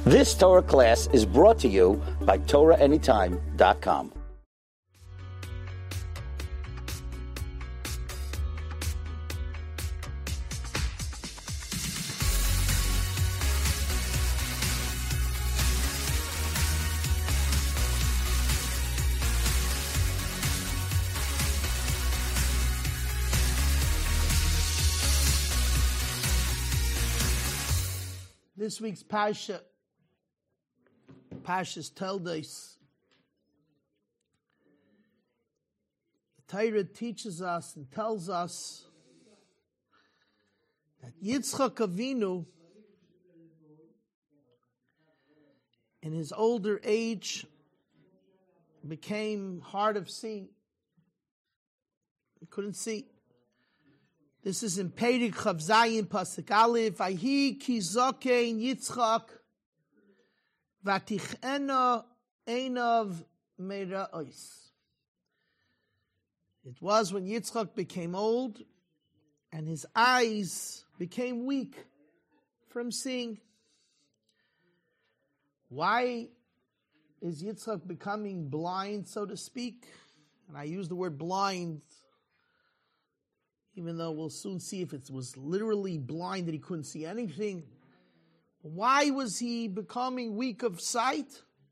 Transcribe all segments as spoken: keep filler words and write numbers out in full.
This Torah class is brought to you by Torah Anytime dot com. This week's Parsha, Parshas Toldos. The Torah teaches us and tells us that Yitzchak Avinu, in his older age, became hard of seeing. He couldn't see. This is in Perik Chav Zayin Pasuk Aleph. Vahi ki zokein Yitzchak vatichena einav mera'os. It was when Yitzchak became old and his eyes became weak from seeing. Why is Yitzchak becoming blind, so to speak? And I use the word blind, even though we'll soon see if it was literally blind that he couldn't see anything. Why was he becoming weak of sight?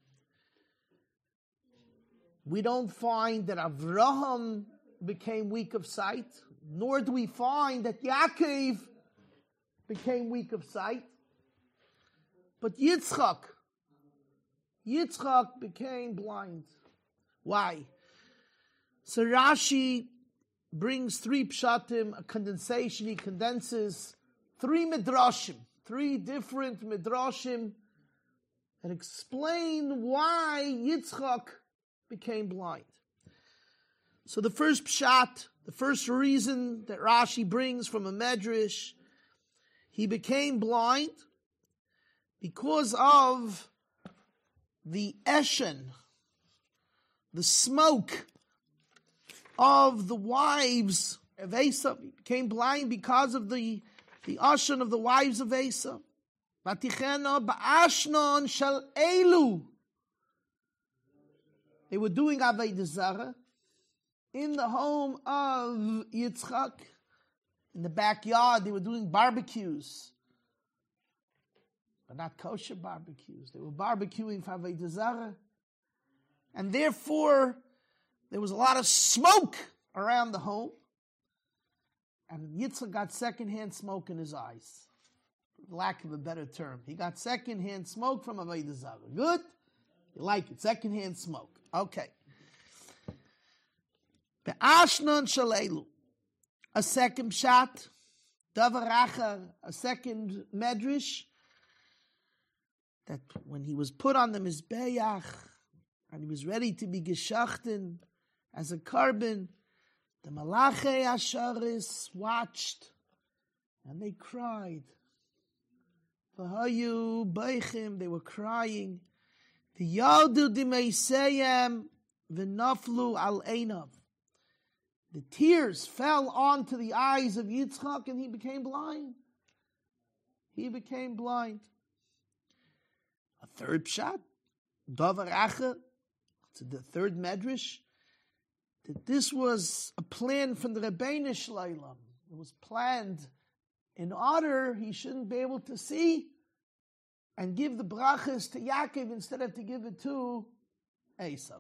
We don't find that Avraham became weak of sight, nor do we find that Yaakov became weak of sight. But Yitzchak, Yitzchak became blind. Why? So Rashi brings three pshatim, a condensation. He condenses three midrashim, three different midrashim that explain why Yitzchak became blind. So the first pshat, the first reason that Rashi brings from a medrash, he became blind because of the eshen, the smoke of the wives of Esav. He became blind because of the, the ashen of the wives of Esav. Vatichena ba'ashnon shel elu. They were doing Avodah Zarah in the home of Yitzchak. In the backyard, they were doing barbecues. But not kosher barbecues. They were barbecuing for Avodah Zarah. And therefore, there was a lot of smoke around the home. And Yitzchak got secondhand smoke in his eyes. For lack of a better term. He got secondhand smoke from Avodah Zarah. Good? You like it. Secondhand smoke. Okay. Be'ashnon shalelu. A second shot. Davar achar. A second medrash. That when he was put on the Mizbeach, and he was ready to be geshachten as a carbon, the Malachei Asharis watched, and they cried. V'hayu beichim, they were crying. V'yaldu dimeiseyem v'naflu al einav. The tears fell onto the eyes of Yitzchak, and he became blind. He became blind. A third shot, Davar Acha, the third medrash, that this was a plan from the Rebbeinu Shleilam. It was planned in order he shouldn't be able to see and give the brachas to Yaakov instead of to give it to Esav.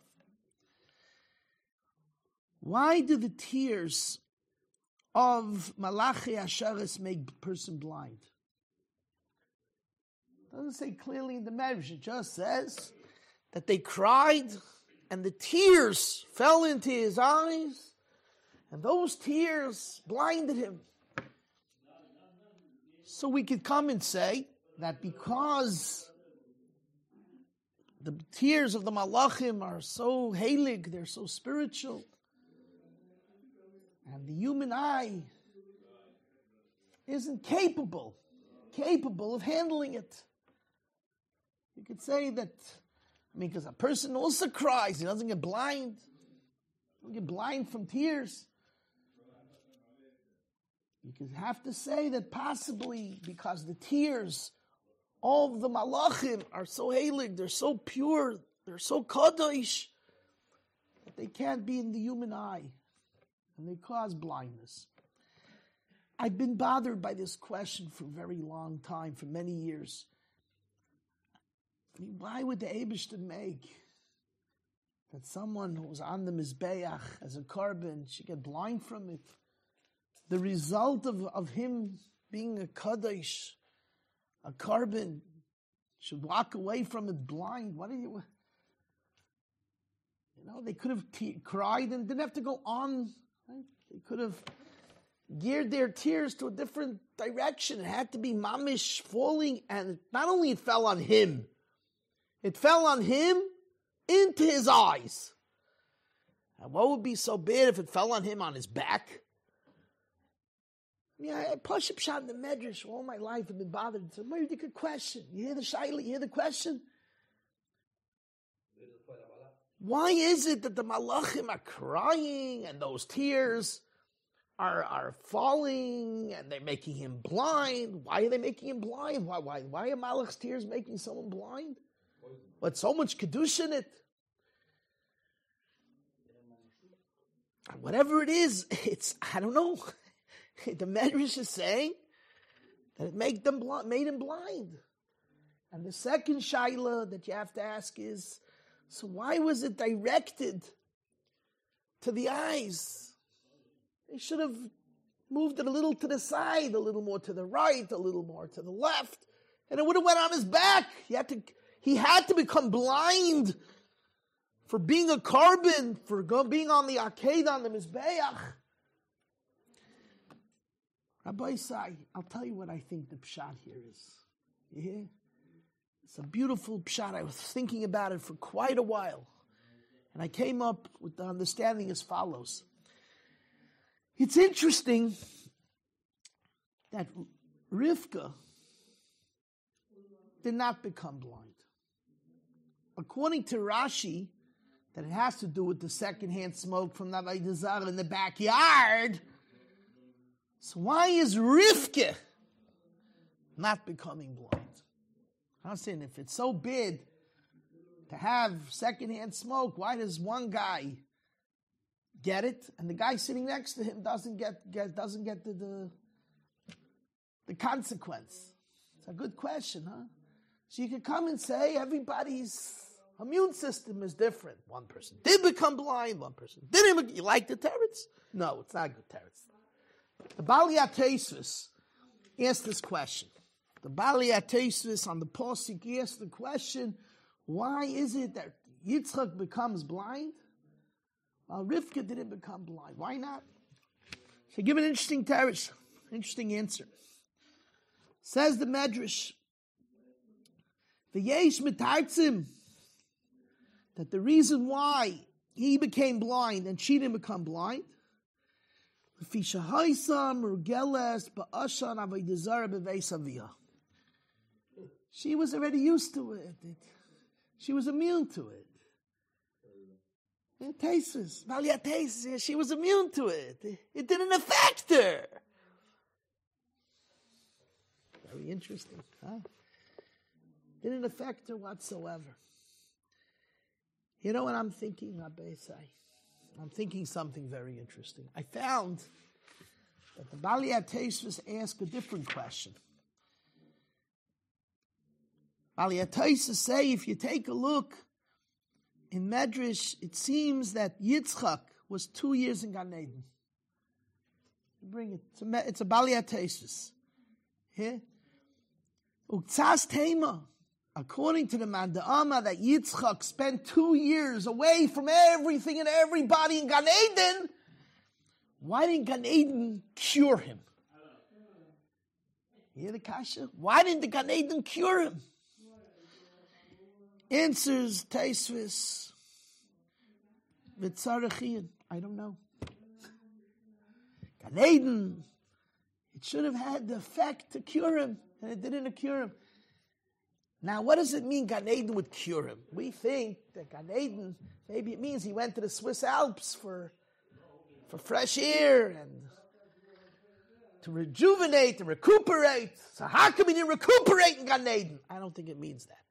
Why do the tears of Malachi Asharis make a person blind? It doesn't say clearly in the medrash. It just says that they cried and the tears fell into his eyes, and those tears blinded him. So we could come and say that because the tears of the Malachim are so heilig, they're so spiritual, and the human eye isn't capable, capable of handling it. You could say that, I mean, because a person also cries, he doesn't get blind. He doesn't get blind from tears. You could have to say that possibly because the tears all of the malachim are so heilig, they're so pure, they're so kadosh, that they can't be in the human eye, and they cause blindness. I've been bothered by this question for a very long time, for many years. I mean, why would the Eibishter make that someone who was on the Mizbeach as a carbon should get blind from it? The result of, of him being a Kaddish, a carbon, should walk away from it blind. What do you... You know, they could have te- cried and didn't have to go on. Right? They could have geared their tears to a different direction. It had to be mamish falling, and not only it fell on him, it fell on him into his eyes. And what would be so bad if it fell on him on his back? I mean, I, I push up shot in the medrash all my life. I've been bothered. It's a very good question. You hear the shaila? You hear the question? Why is it that the malachim are crying and those tears are are falling and they're making him blind? Why are they making him blind? Why why why are malach's tears making someone blind? But so much kedusha in it. Whatever it is, it's I don't know. The Medrash is saying that it made them blind, made him blind. And the second shaila that you have to ask is, so why was it directed to the eyes? They should have moved it a little to the side, a little more to the right, a little more to the left, and it would have went on his back. He had to, he had to become blind for being a carbon, for go, being on the arcade on the Mizbeach. Rabbi Isai, I'll tell you what I think the pshat here is. You hear? It's a beautiful pshat. I was thinking about it for quite a while. And I came up with the understanding as follows. It's interesting that Rivka did not become blind. According to Rashi, that it has to do with the secondhand smoke from the Avodah Zarah in the backyard. So why is Rivka not becoming blind? I'm saying if it's so bad to have secondhand smoke, why does one guy get it and the guy sitting next to him doesn't get, get doesn't get the, the the consequence? It's a good question, huh? So you could come and say everybody's immune system is different. One person did become blind, one person didn't. You like the teretz? No, it's not a good teretz. The Bali Ateisus asked this question. The Bali Ateisus on the Posik asked the question, why is it that Yitzchak becomes blind while Rivka didn't become blind? Why not? So give an interesting teretz, interesting answer. Says the Medrash, the Yesh Mitartzim, that the reason why he became blind and she didn't become blind, she was already used to it. it she was immune to it. It tastes, Malia tastes, she was immune to it. it. It didn't affect her. Very interesting, huh? Didn't affect her whatsoever. You know what I'm thinking, Rabbi Say? I'm thinking something very interesting. I found that the Bali Ateisus asked a different question. Bali Ateisus say, if you take a look in Medrash, it seems that Yitzchak was two years in Gan Eden. Bring it. It's a, it's a Bali Ateisus. Here, Uktzas Tema. According to the Manda'ama, that Yitzchak spent two years away from everything and everybody in Gan Eden, why didn't Gan Eden cure him? You hear the kasha? Why didn't the Gan Eden cure him? Answers Taisvis Vitzarachian. I don't know. Gan Eden, it should have had the effect to cure him, and it didn't cure him. Now, what does it mean Gan Eden would cure him? We think that Gan Eden, maybe it means he went to the Swiss Alps for, for fresh air and to rejuvenate, to recuperate. So how come he didn't recuperate in Gan Eden? I don't think it means that.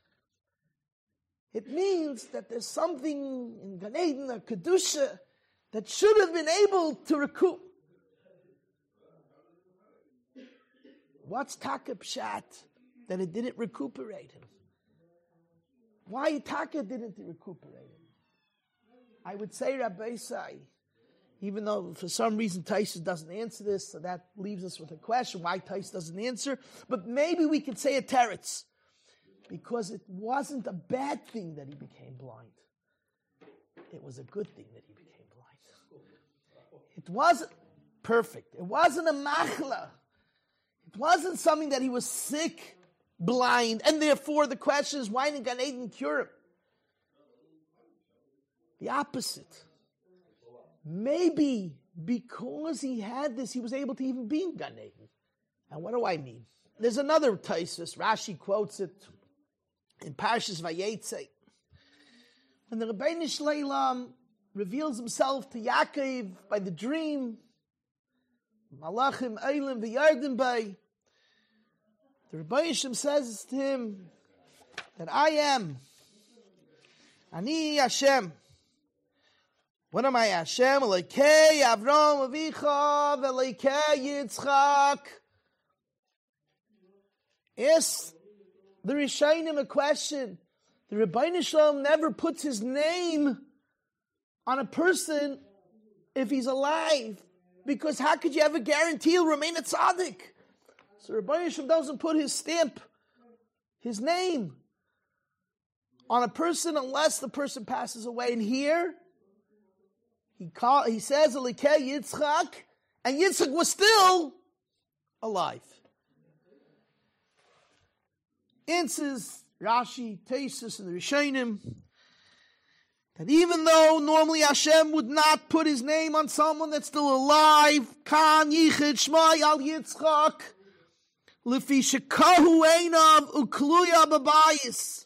It means that there's something in Gan Eden, a Kedusha, that should have been able to recoup. What's Taka Pshat that it didn't recuperate him? Why Taka didn't recuperate him? I would say, Rabbi Isai, even though for some reason Taisus doesn't answer this, so that leaves us with a question, why Taisus doesn't answer, but maybe we could say a teretz, because it wasn't a bad thing that he became blind. It was a good thing that he became blind. It wasn't perfect. It wasn't a machla. It wasn't something that he was sick, blind, and therefore the question is, why didn't Gan Eden cure him? The opposite. Maybe because he had this, he was able to even be in Gan Eden. And what do I mean? There's another Taisus, Rashi quotes it in Parshas Vayetze. When the Rebbeinu Shleilam reveals himself to Yaakov by the dream, Malachim Eilim v'Yarden Bay, the Rebbeinu Shem says to him that I am Ani Hashem. What am I, Hashem? Elokei Avram Avicha v'Elokei Yitzchak. Ask the Rishonim a question. The Rebbeinu Shalom never puts his name on a person if he's alive, because how could you ever guarantee he'll remain a tzaddik? So Rebbeinu Shalom doesn't put his stamp, his name, on a person unless the person passes away. And here, he call, he says, Elokei Yitzchak, and Yitzchak was still alive. Answers Rashi, Taisus, and the Rishonim that even though normally Hashem would not put his name on someone that's still alive, Kan Yichid Shmai Al Yitzchak, Lefi Shekahu Einav Ukluya Babayis.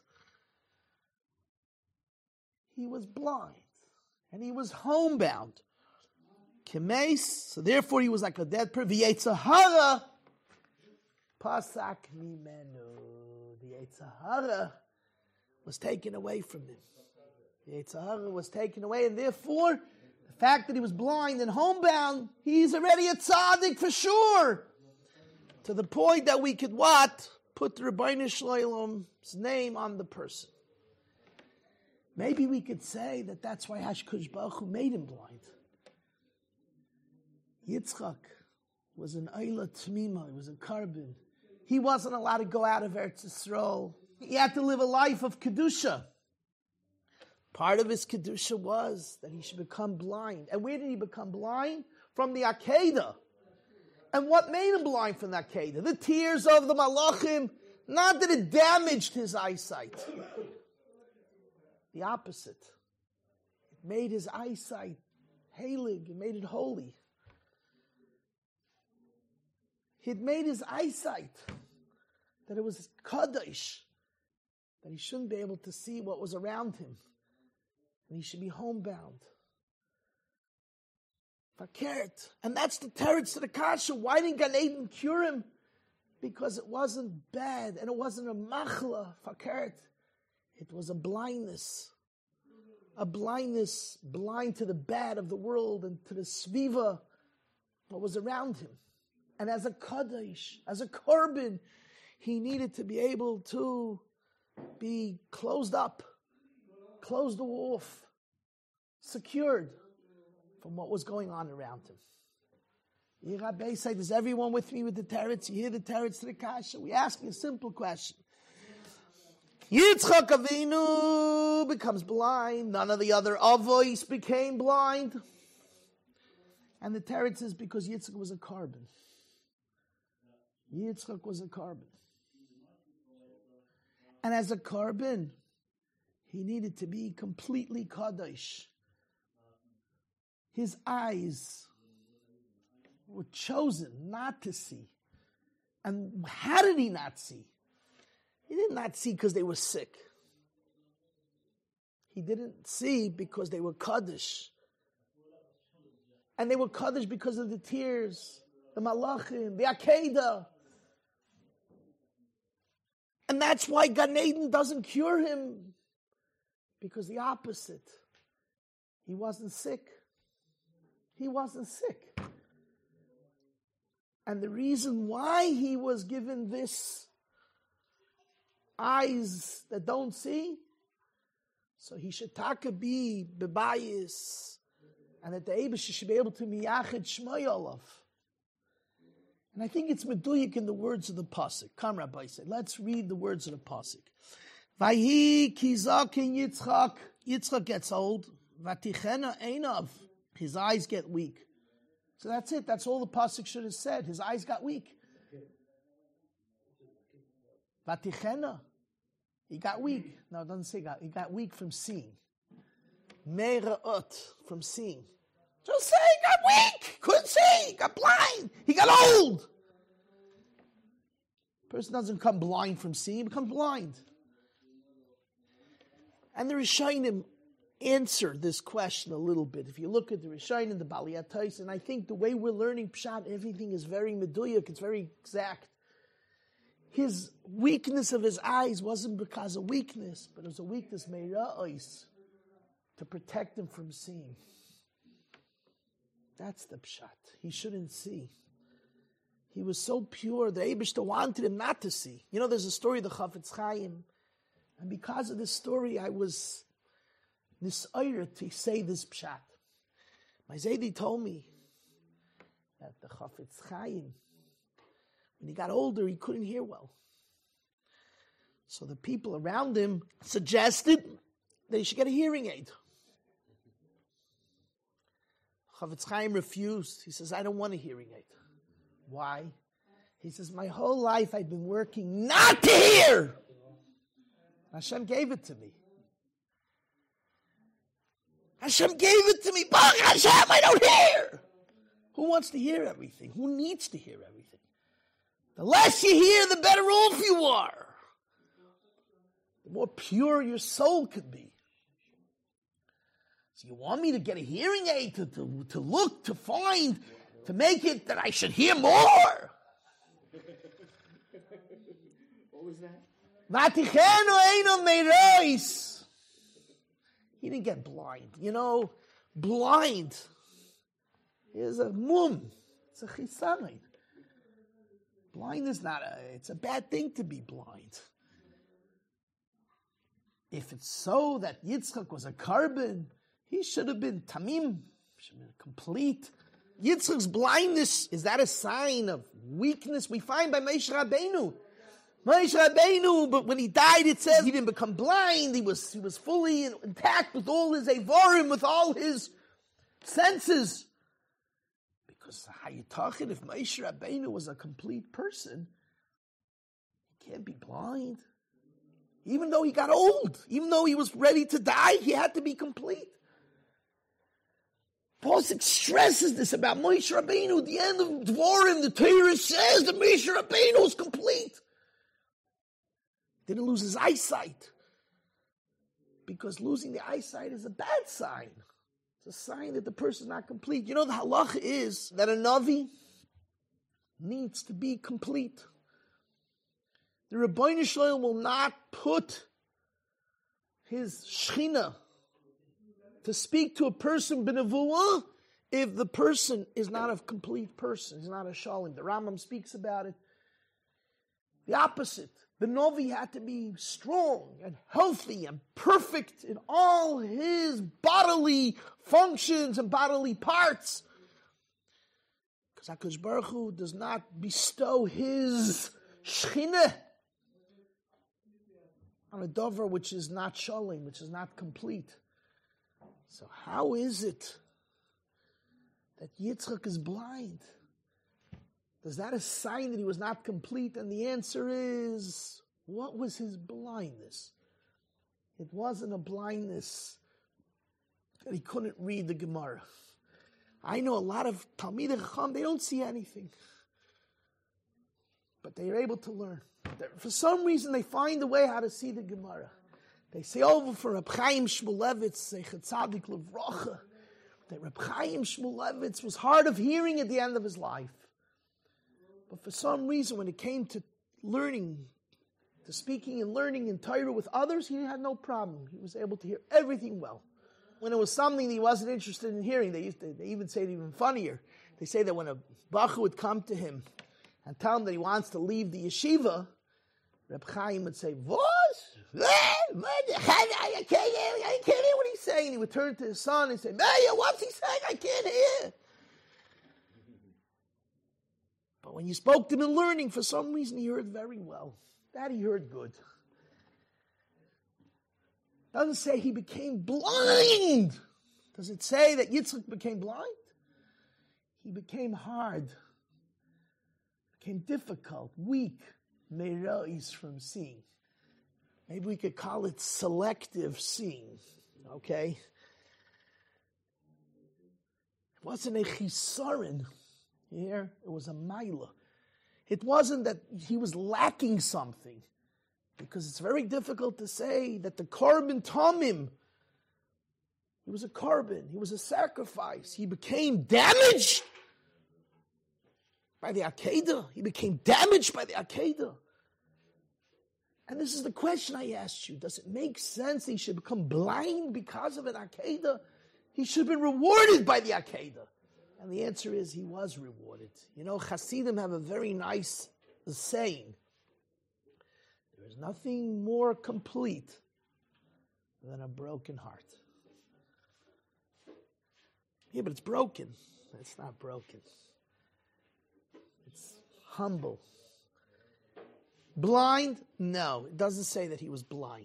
He was blind and he was homebound. Kemes, so therefore he was like a dead person. V'yetzahara Pasak Mimenu. The Yetzer Hara was taken away from him. The Yetzer Hara was taken away, and therefore, the fact that he was blind and homebound, he's already a tzaddik for sure. To the point that we could what? Put the Rebbeinu Shleilam's name on the person. Maybe we could say that that's why HaKadosh Baruch Hu made him blind. Yitzchak was an Eila Tmima, he was a carbon. He wasn't allowed to go out of Eretz Yisrael. He had to live a life of Kedusha. Part of his Kedusha was that he should become blind. And where did he become blind? From the Akedah. And what made him blind from the Akedah? The tears of the Malachim. Not that it damaged his eyesight. The opposite. It made his eyesight halig. It made it holy. It made his eyesight that it was Kaddish, that he shouldn't be able to see what was around him, and he should be homebound. Fakert. And that's the teretz to the kasha. Why didn't Gan Eden cure him? Because it wasn't bad, and it wasn't a machla, fakert. It was a blindness. A blindness, blind to the bad of the world and to the sviva, what was around him. And as a kaddish, as a korban, he needed to be able to be closed up, closed off, secured from what was going on around him. Rabbi said, is everyone with me with the teretz? You hear the teretz to the kasha? We ask you a simple question. Yitzchak Avinu becomes blind. None of the other avos became blind. And the teretz is because Yitzchak was a carbon. Yitzchak was a carbon. And as a carbon, he needed to be completely kaddish. His eyes were chosen not to see. And how did he not see? He did not see because they were sick. He didn't see because they were kaddish. And they were kaddish because of the tears the Malachim, the Akedah. And that's why Gan Eden doesn't cure him. Because the opposite. He wasn't sick. He wasn't sick. And the reason why he was given this eyes that don't see, so he should taka be bebayis, and that the Eibush should be able to miyached shmoi olav. And I think it's meduyik in the words of the pasuk. Come, Rabbi said, let's read the words of the pasuk. Vayi kizakin Yitzchak. Yitzchak gets old. Vatichena einav. His eyes get weak. So that's it. That's all the pasuk should have said. His eyes got weak. Vatichena. He got weak. No, it doesn't say got. He got weak from seeing. Meira'ut, from seeing. Just say he got weak. Couldn't see. He got blind. He got old. Person doesn't become blind from seeing. He becomes blind. And the Rishonim answer this question a little bit. If you look at the Rishonim, the Baliyat, and I think the way we're learning Pshat, everything is very meduyak. It's very exact. His weakness of his eyes wasn't because of weakness, but it was a weakness meira'os, to protect him from seeing. That's the pshat. He shouldn't see. He was so pure, the Eibishter wanted him not to see. You know, there's a story of the Chafetz Chaim, and because of this story, I was nisayr to say this pshat. My Zaydi told me that the Chafetz Chaim, when he got older, he couldn't hear well. So the people around him suggested that he should get a hearing aid. Chafetz Chaim refused. He says, I don't want a hearing aid. Why? He says, my whole life I've been working not to hear. Hashem gave it to me. Hashem gave it to me. Baruch Hashem, I don't hear. Who wants to hear everything? Who needs to hear everything? The less you hear, the better off you are. The more pure your soul could be. So you want me to get a hearing aid to, to, to look, to find, to make it that I should hear more? What was that? He didn't get blind. You know, blind is a mum. It's a chisaron. Blind is not a, it's a bad thing to be blind. If it's so that Yitzchak was a carbon, he should have been tamim, should have been complete. Yitzchak's blindness, is that a sign of weakness? We find by Moshe Rabbeinu. Moshe Rabbeinu, but when he died, it says he didn't become blind. He was, he was fully intact with all his evarim, with all his senses. Because how you talking? If Moshe Rabbeinu was a complete person, he can't be blind. Even though he got old, even though he was ready to die, he had to be complete. Pasuk stresses this about Moshe Rabbeinu. At the end of Dvorim, the Torah says that Moshe Rabbeinu is complete. Didn't lose his eyesight. Because losing the eyesight is a bad sign. It's a sign that the person is not complete. You know, the halacha is that a Navi needs to be complete. The Rebbeinu Shalom will not put his Shechina to speak to a person b'nevuah if the person is not a complete person, he's not a Shalom. The Rambam speaks about it. The opposite. The Navi had to be strong and healthy and perfect in all his bodily functions and bodily parts. Because HaKadosh Baruch Hu does not bestow his Shechina on a dover which is not shalom, which is not complete. So how is it that Yitzchak is blind? Is that a sign that he was not complete? And the answer is, what was his blindness? It wasn't a blindness that he couldn't read the Gemara. I know a lot of Talmidei Chacham, they don't see anything. But they are able to learn. For some reason, they find a way how to see the Gemara. They say over for Reb Chaim Shmulevitz, Zeichet Tzadik Levracha, that Reb Chaim Shmulevitz was hard of hearing at the end of his life. But for some reason, when it came to learning, to speaking and learning in Torah with others, he had no problem. He was able to hear everything well. When it was something that he wasn't interested in hearing, they used to, they even say it even funnier. They say that when a bacher would come to him and tell him that he wants to leave the yeshiva, Reb Chaim would say, "What? I can't hear, I can't hear what he's saying." He would turn to his son and say, "Meir, what's he saying? I can't hear." But when you spoke to him in learning, for some reason he heard very well. That he heard good. Doesn't say he became blind. Does it say that Yitzchak became blind? He became hard, became difficult, weak, merois from seeing. Maybe we could call it selective seeing, okay? It wasn't a chisaron here, it was a maila. It wasn't that he was lacking something, because it's very difficult to say that the korban tamim, he was a korban, he was a sacrifice. He became damaged by the Akedah. He became damaged by the Akedah. And this is the question I asked you. Does it make sense that he should become blind because of an Akedah? He should have been rewarded by the Akedah. And the answer is he was rewarded. You know, Hasidim have a very nice saying. There is nothing more complete than a broken heart. Yeah, but it's broken. It's not broken. It's humble. Blind? No, it doesn't say that he was blind.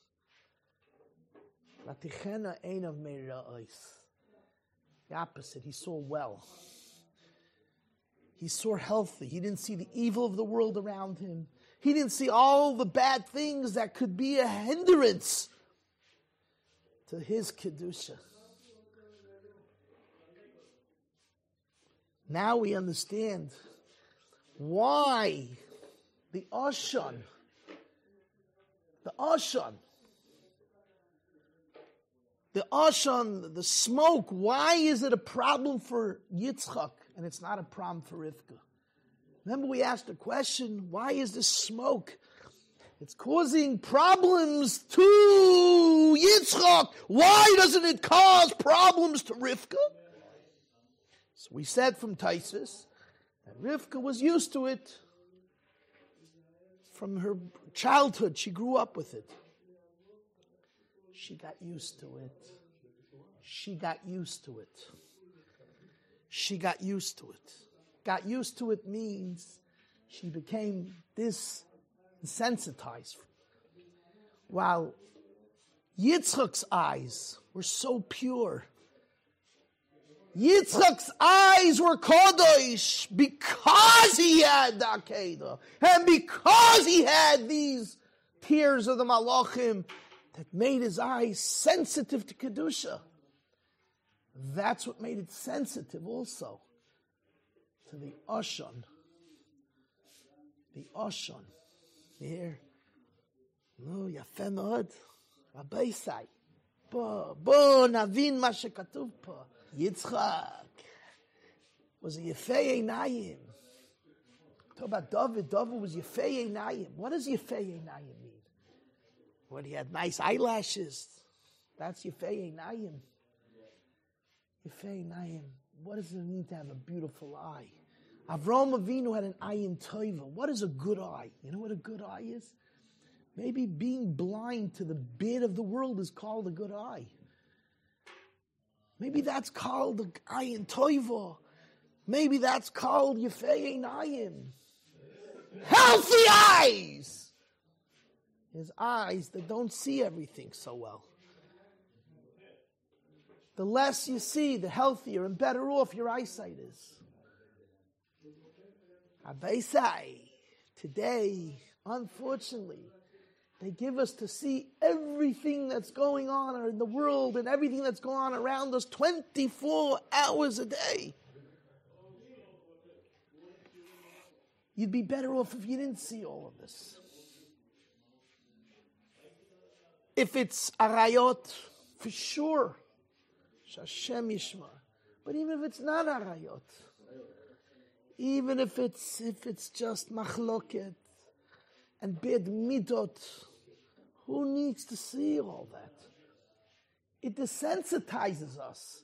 The opposite, he saw well. He saw healthy. He didn't see the evil of the world around him. He didn't see all the bad things that could be a hindrance to his Kedusha. Now we understand why the Ashan, the Ashan, the Ashan, the smoke, why is it a problem for Yitzchak and it's not a problem for Rivka? Remember we asked the question, why is this smoke? It's causing problems to Yitzchak. Why doesn't it cause problems to Rivka? So we said from Taisus that Rivka was used to it from her childhood. She grew up with it. She got used to it. She got used to it. She got used to it. Got used to it means she became desensitized. While Yitzchak's eyes were so pure, Yitzchak's eyes were kadosh because he had the Akedah and because he had these tears of the Malachim that made his eyes sensitive to Kedusha. That's what made it sensitive also to the Ashan. The Ashan. Here. No, yafeh מאוד. Rabbi Isai. Bo, bo, navin ma shekatuv po. Yitzchak was a Yefei Einayim. Talk about David. David was Yefei Einayim. What does Yefei Einayim mean? When he had nice eyelashes. That's Yefei Einayim. Yefei Einayim. What does it mean to have a beautiful eye? Avraham Avinu had an ayin tova. What is a good eye? You know what a good eye is? Maybe being blind to the bit of the world is called a good eye. Maybe that's called the ayin tova. Maybe that's called Yefei Einayim. Healthy eyes! His eyes that don't see everything so well. The less you see, the healthier and better off your eyesight is. Abaisai, today, unfortunately, they give us to see everything that's going on in the world and everything that's going on around us twenty-four hours a day. You'd be better off if you didn't see all of this. If it's arayot, for sure, Shashem Yishma. But even if it's not arayot, even if it's if it's just machloket and bad midot. Who needs to see all that? It desensitizes us.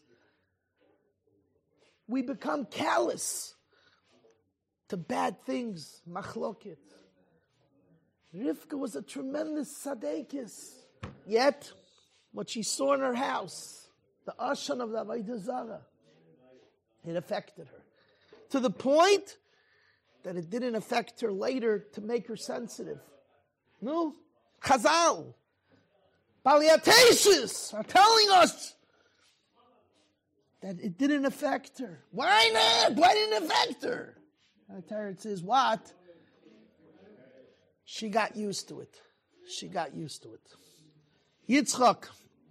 We become callous to bad things, machloket. Rivka was a tremendous tzadekis. Yet, what she saw in her house, the ashan of the Avodah Zarah, it affected her. To the point that it didn't affect her later to make her sensitive. No? Chazal, Baliateshis are telling us that it didn't affect her. Why not? Why didn't it affect her? And the Torah says, what? She got used to it. She got used to it. Yitzchak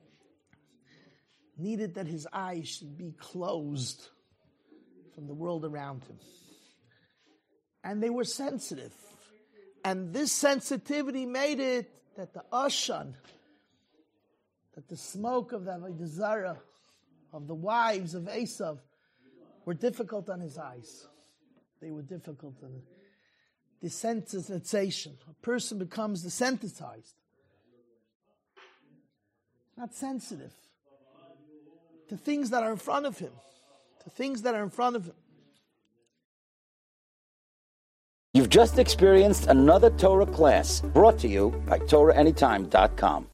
needed that his eyes should be closed from the world around him. And they were sensitive. And this sensitivity made it that the ashan, that the smoke of the Avodah Zarah, of the wives of Esav, were difficult on his eyes. They were difficult on him. Desensitization. A person becomes desensitized. Not sensitive to things that are in front of him. To things that are in front of him. You've just experienced another Torah class brought to you by Torah Anytime dot com.